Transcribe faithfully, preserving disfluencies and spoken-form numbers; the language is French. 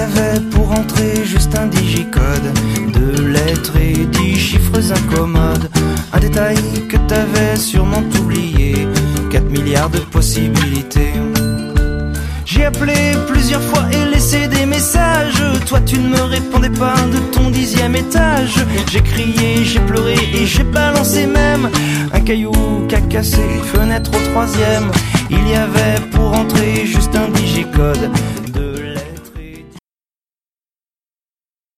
avait pour entrer juste un digicode, deux lettres et dix chiffres incommodes. Un détail que t'avais sûrement oublié, quatre milliards de possibilités. J'ai appelé plusieurs fois et laissé des messages. Toi tu ne me répondais pas de ton dixième étage. J'ai crié, j'ai pleuré et j'ai balancé même un caillou qu'a cassé une fenêtre au troisième. Il y avait pour entrer juste un digicode,